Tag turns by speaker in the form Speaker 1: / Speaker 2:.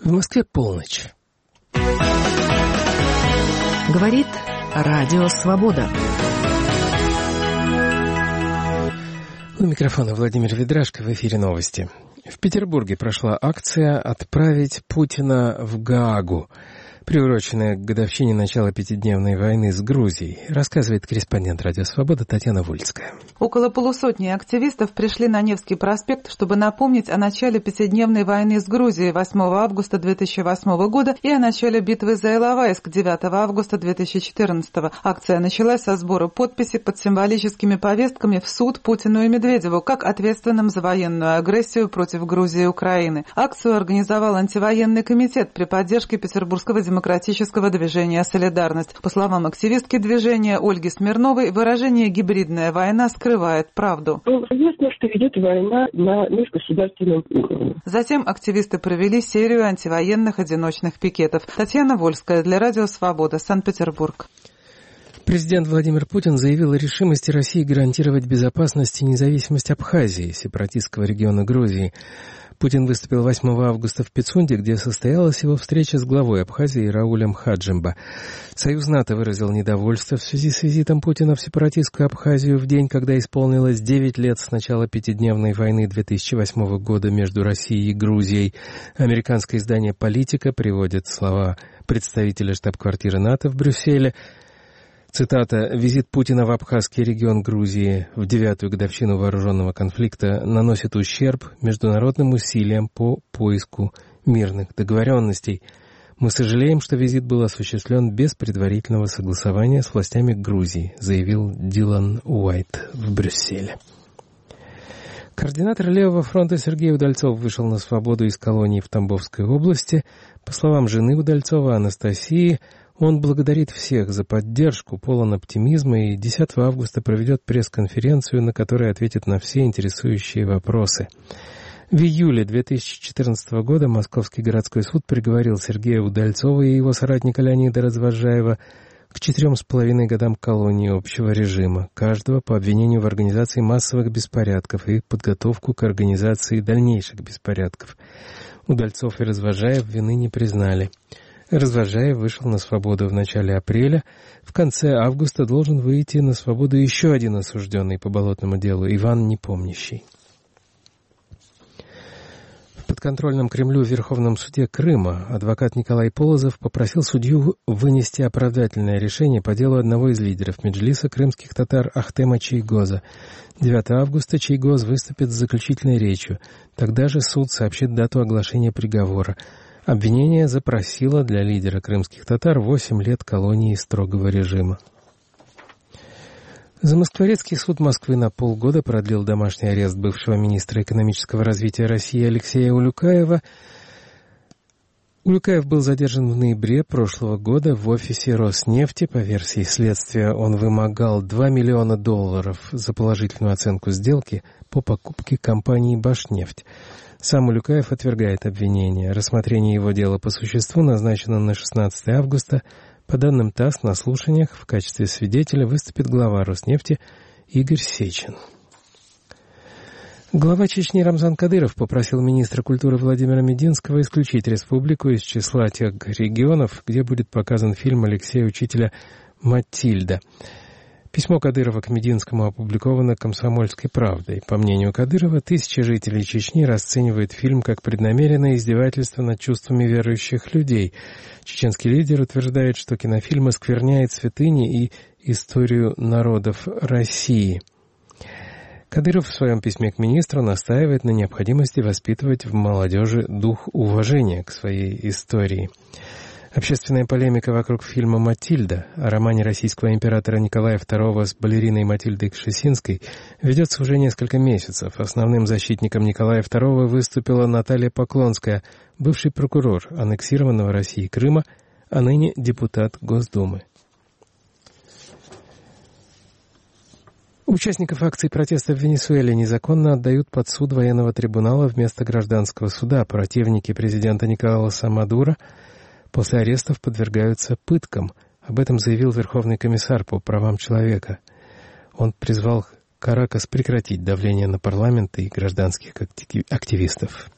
Speaker 1: В Москве полночь.
Speaker 2: Говорит Радио Свобода.
Speaker 1: У микрофона Владимир Ведрашко, в эфире новости. В Петербурге прошла акция «Отправить Путина в Гаагу», приуроченная к годовщине начала пятидневной войны с Грузией, рассказывает корреспондент «Радио Свобода» Татьяна Вольская.
Speaker 3: Около полусотни активистов пришли на Невский проспект, чтобы напомнить о начале пятидневной войны с Грузией 8 августа 2008 года и о начале битвы за Иловайск 9 августа 2014. Акция началась со сбора подписей под символическими повестками в суд Путину и Медведеву как ответственным за военную агрессию против Грузии и Украины. Акцию организовал антивоенный комитет при поддержке Петербургского демократического движения «Солидарность». По словам активистки движения Ольги Смирновой, выражение «гибридная война» скрывает правду.
Speaker 4: Известно, что идет война на межгосударственном уровне.
Speaker 3: Затем активисты провели серию антивоенных одиночных пикетов. Татьяна Вольская для Радио Свобода, Санкт-Петербург.
Speaker 1: Президент Владимир Путин заявил о решимости России гарантировать безопасность и независимость Абхазии, сепаратистского региона Грузии. Путин выступил 8 августа в Пицунде, где состоялась его встреча с главой Абхазии Раулем Хаджимба. Союз НАТО выразил недовольство в связи с визитом Путина в сепаратистскую Абхазию в день, когда исполнилось 9 лет с начала пятидневной войны 2008 года между Россией и Грузией. Американское издание «Политика» приводит слова представителя штаб-квартиры НАТО в Брюсселе. Цитата: «Визит Путина в Абхазский регион Грузии в 9-ю годовщину вооруженного конфликта наносит ущерб международным усилиям по поиску мирных договоренностей. Мы сожалеем, что визит был осуществлен без предварительного согласования с властями Грузии», заявил Дилан Уайт в Брюсселе. Координатор Левого фронта Сергей Удальцов вышел на свободу из колонии в Тамбовской области. По словам жены Удальцова Анастасии, он благодарит всех за поддержку, полон оптимизма и 10 августа проведет пресс-конференцию, на которой ответит на все интересующие вопросы. В июле 2014 года Московский городской суд приговорил Сергея Удальцова и его соратника Леонида Развозжаева к 4,5 годам колонии общего режима, каждого по обвинению в организации массовых беспорядков и подготовку к организации дальнейших беспорядков. Удальцов и Развозжаев вины не признали. Развозжаев вышел на свободу в начале апреля. В конце августа должен выйти на свободу еще один осужденный по болотному делу, Иван Непомнящий. В подконтрольном Кремлю в Верховном суде Крыма адвокат Николай Полозов попросил судью вынести оправдательное решение по делу одного из лидеров Меджлиса крымских татар Ахтема Чийгоза. 9 августа Чийгоз выступит с заключительной речью. Тогда же суд сообщит дату оглашения приговора. Обвинение запросило для лидера крымских татар 8 лет колонии строгого режима. Замоскворецкий суд Москвы на полгода продлил домашний арест бывшего министра экономического развития России Алексея Улюкаева. Улюкаев был задержан в ноябре прошлого года в офисе Роснефти. По версии следствия, он вымогал $2 миллиона за положительную оценку сделки по покупке компании «Башнефть». Сам Улюкаев отвергает обвинения. Рассмотрение его дела по существу назначено на 16 августа. По данным ТАСС, на слушаниях в качестве свидетеля выступит глава Роснефти Игорь Сечин. Глава Чечни Рамзан Кадыров попросил министра культуры Владимира Мединского исключить республику из числа тех регионов, где будет показан фильм Алексея Учителя «Матильда». Письмо Кадырова к Мединскому опубликовано «Комсомольской правдой». По мнению Кадырова, тысячи жителей Чечни расценивают фильм как преднамеренное издевательство над чувствами верующих людей. Чеченский лидер утверждает, что кинофильм оскверняет святыни и историю народов России. Кадыров в своем письме к министру настаивает на необходимости воспитывать в молодежи дух уважения к своей истории. Общественная полемика вокруг фильма «Матильда» о романе российского императора Николая II с балериной Матильдой Кшесинской ведется уже несколько месяцев. Основным защитником Николая II выступила Наталья Поклонская, бывший прокурор аннексированного Россией Крыма, а ныне депутат Госдумы. Участников акций протеста в Венесуэле незаконно отдают под суд военного трибунала вместо гражданского суда. Противники президента Николаса Мадуро после арестов подвергаются пыткам. Об этом заявил Верховный комиссар по правам человека. Он призвал Каракас прекратить давление на парламент и гражданских активистов.